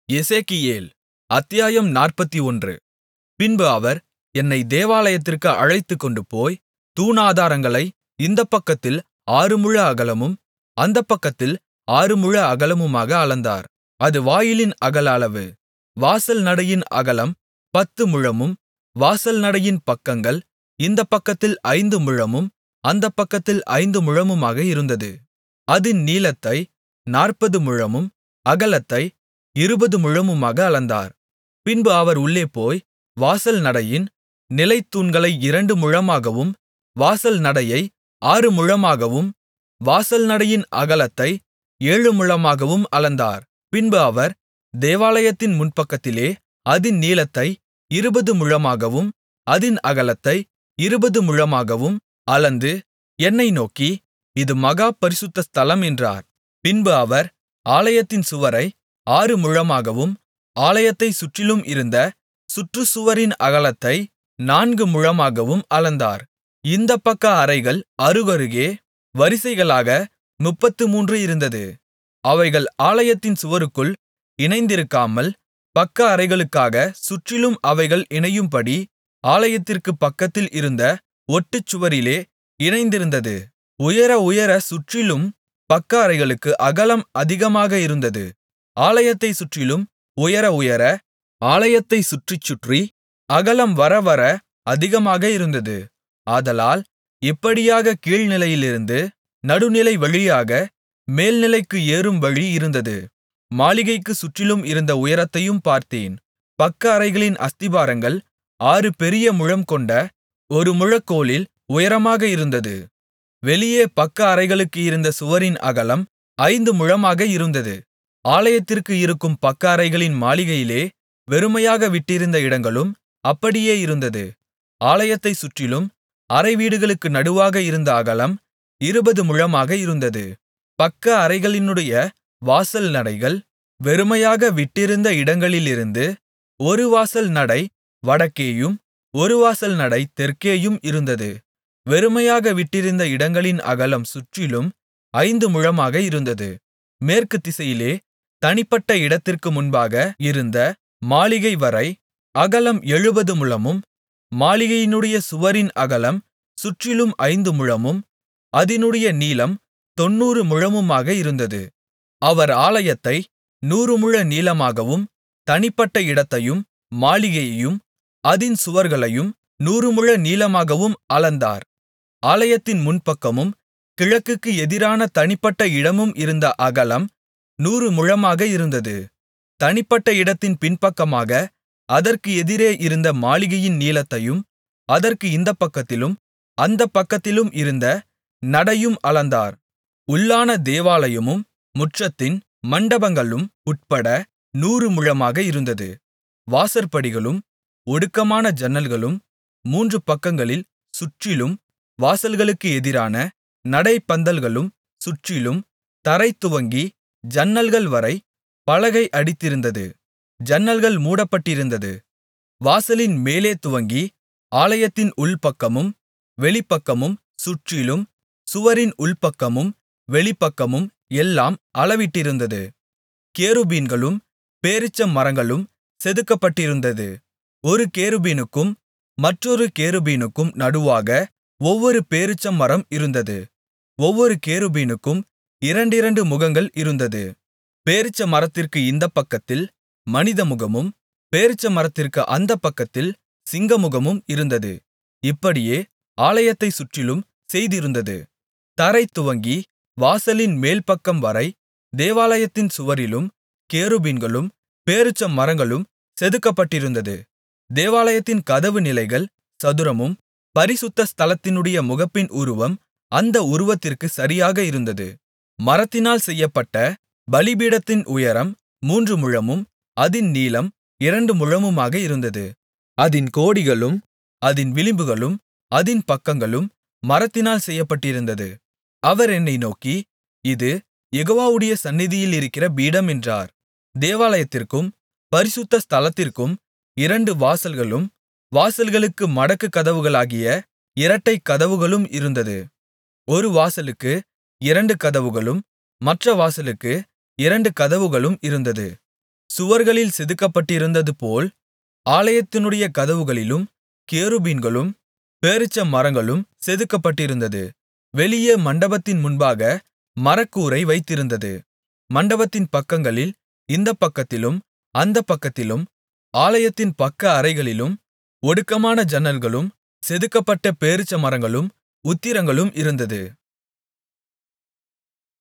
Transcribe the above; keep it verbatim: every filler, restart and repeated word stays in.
எசேக்கியேல் அத்தியாயம் நாற்பத்தொன்று. பின்பு அவர் என்னை தேவாலயத்திற்கு அழைத்துக்கொண்டுபோய், தூணாதாரங்களை இந்தப் பக்கத்தில் ஆறு முழ அகலமும் அந்தப் பக்கத்தில் ஆறு முழ அகலமுமாக அளந்தார். அது வாயிலின் அகல அளவு. வாசல் நடையின் அகலம் பத்து முழமும், வாசல் நடையின் பக்கங்கள் இந்தப் பக்கத்தில் ஐந்து முழமும் அந்தப் பக்கத்தில் ஐந்து முழமுமாக இருந்தது. அதின் நீளத்தை நாற்பது முழமும் அகலத்தை இருபது முழமுமாக அளந்தார். பின்பு அவர் உள்ளே போய், வாசல் நடையின் நிலைத்தூண்களை இரண்டு முழமாகவும் வாசல் நடையை ஆறு முழமாகவும் வாசல் நடையின் அகலத்தை ஏழு முழமாகவும் அளந்தார். பின்பு அவர் தேவாலயத்தின் முன்பக்கத்திலே அதின் நீளத்தை இருபது முழமாகவும் அதின் அகலத்தை இருபது முழமாகவும் அளந்து என்னை நோக்கி, இது மகா பரிசுத்த ஸ்தலம் என்றார். பின்பு அவர் ஆலயத்தின் சுவரை ஆறு முழமாகவும் ஆலயத்தைச் சுற்றிலும் இருந்த சுற்றுச்சுவரின் அகலத்தை நான்கு முழமாகவும் அளந்தார். இந்தப் பக்க அறைகள் அருகருகே வரிசைகளாக முப்பத்துமூன்று இருந்தது. அவைகள் ஆலயத்தின் சுவருக்குள் இணைந்திருக்காமல், பக்க அறைகளுக்காகச் சுற்றிலும் அவைகள் இணையும்படி ஆலயத்திற்குப் பக்கத்தில் இருந்த ஒட்டுச்சுவரிலே இணைந்திருந்தது. உயர உயர சுற்றிலும் பக்க அறைகளுக்கு அகலம் அதிகமாக இருந்தது. ஆலயத்தைச் சுற்றிலும் உயர உயர ஆலயத்தைச் சுற்றிச் சுற்றி அகலம் வரவர அதிகமாக இருந்தது. ஆதலால் இப்படியாக கீழ்நிலையிலிருந்து நடுநிலை வழியாக மேல்நிலைக்கு ஏறும் வழி இருந்தது. மாளிகைக்குச் சுற்றிலும் இருந்த உயரத்தையும் பார்த்தேன். பக்க அறைகளின் அஸ்திபாரங்கள் ஆறு பெரிய முழம் கொண்ட ஒரு முழக்கோலில் உயரமாக இருந்தது. வெளியே பக்க அறைகளுக்கு இருந்த சுவரின் அகலம் ஐந்து முழமாக இருந்தது. ஆலயத்திற்கு இருக்கும் பக்க அறைகளின் மாளிகையிலே வெறுமையாக விட்டிருந்த இடங்களும் அப்படியே இருந்தது. ஆலயத்தைச் சுற்றிலும் அறைவீடுகளுக்கு நடுவாக இருந்த அகலம் இருபது முழமாக இருந்தது. பக்க அறைகளினுடைய வாசல் நடைகள் வெறுமையாக விட்டிருந்த இடங்களிலிருந்து ஒரு வாசல் நடை வடக்கேயும் ஒரு வாசல் நடை தெற்கேயும் இருந்தது. வெறுமையாக விட்டிருந்த இடங்களின் அகலம் சுற்றிலும் ஐந்து முழமாக இருந்தது. மேற்கு திசையிலே தனிப்பட்ட இடத்திற்கு முன்பாக இருந்த மாளிகை வரை அகலம் எழுபது முழமும், மாளிகையினுடைய சுவரின் அகலம் சுற்றிலும் ஐந்து முழமும் அதினுடைய நீளம் தொண்ணூறு முழமுமாக இருந்தது. அவர் ஆலயத்தை நூறு முழ நீளமாகவும் தனிப்பட்ட இடத்தையும் மாளிகையையும் அதின் சுவர்களையும் நூறு முழ நீளமாகவும் அளந்தார். ஆலயத்தின் முன்பக்கமும் கிழக்குக்கு எதிரான தனிப்பட்ட இடமும் இருந்த அகலம் நூறு முழமாக இருந்தது. தனிப்பட்ட இடத்தின் பின்பக்கமாக அதற்கு எதிரே இருந்த மாளிகையின் நீளத்தையும் அதற்கு இந்தப் பக்கத்திலும் அந்தப் பக்கத்திலும் இருந்த நடையும் அளந்தார். உள்ளான தேவாலயமும் முற்றத்தின் மண்டபங்களும் உட்பட நூறு முழமாக இருந்தது. வாசற்படிகளும் ஒடுக்கமான ஜன்னல்களும் மூன்று பக்கங்களில் சுற்றிலும் வாசல்களுக்கு எதிரான நடைப்பந்தல்களும் சுற்றிலும் தரை துவங்கி ஜன்னல்கள் வரை பலகை அடித்திருந்தது. ஜன்னல்கள் மூடப்பட்டிருந்தது. வாசலின் மேலே துவங்கி ஆலயத்தின் உள்பக்கமும் வெளிப்பக்கமும் சுற்றிலும் சுவரின் உள்பக்கமும் வெளிப்பக்கமும் எல்லாம் அளவிட்டிருந்தது. கேருபீன்களும் பேரீச்ச மரங்களும் செதுக்கப்பட்டிருந்தது. ஒரு கேருபீனுக்கும் மற்றொரு கேருபீனுக்கும் நடுவாக ஒவ்வொரு பேரீச்ச மரம் இருந்தது. ஒவ்வொரு கேருபீனுக்கும் இரண்டிரண்டு முகங்கள் இருந்தது. பேரீச்ச மரத்திற்கு இந்தப் பக்கத்தில் மனித முகமும், பேரீச்ச மரத்திற்கு அந்தப் பக்கத்தில் சிங்கமுகமும் இருந்தது. இப்படியே ஆலயத்தைச் சுற்றிலும் செய்திருந்தது. தரை துவங்கி வாசலின் மேல்பக்கம் வரை தேவாலயத்தின் சுவரிலும் கேருபீன்களும் பேரீச்ச மரங்களும் செதுக்கப்பட்டிருந்தது. தேவாலயத்தின் கதவு நிலைகள் சதுரமும், பரிசுத்த ஸ்தலத்தினுடைய முகப்பின் உருவம் அந்த உருவத்திற்கு சரியாக இருந்தது. மரத்தினால் செய்யப்பட்ட பலிபீடத்தின் உயரம் மூன்று முழமும் அதின் நீளம் இரண்டு முழமுமாக இருந்தது. அதின் கோடிகளும் அதின் விளிம்புகளும் அதின் பக்கங்களும் மரத்தினால் செய்யப்பட்டிருந்தது. அவர் என்னை நோக்கி, இது யெகோவாவுடைய சந்நிதியில் இருக்கிற பீடம் என்றார். தேவாலயத்திற்கும் பரிசுத்த ஸ்தலத்திற்கும் இரண்டு வாசல்களும், வாசல்களுக்கு மடக்கு கதவுகளாகிய இரட்டைக் கதவுகளும் இருந்தது. ஒரு வாசலுக்கு இரண்டு கதவுகளும் மற்ற வாசலுக்கு இரண்டு கதவுகளும் இருந்தது. சுவர்களில் செதுக்கப்பட்டிருந்ததுபோல் ஆலயத்தினுடைய கதவுகளிலும் கேருபீன்களும் பேரீச்சமரங்களும் செதுக்கப்பட்டிருந்தது. வெளியே மண்டபத்தின் முன்பாக மரக்கூரை வைத்திருந்தது. மண்டபத்தின் பக்கங்களில் இந்தப் பக்கத்திலும் அந்தப் பக்கத்திலும் ஆலயத்தின் பக்க அறைகளிலும் ஒடுக்கமான ஜன்னல்களும் செதுக்கப்பட்ட பேரீச்சமரங்களும் உத்திரங்களும் இருந்தது.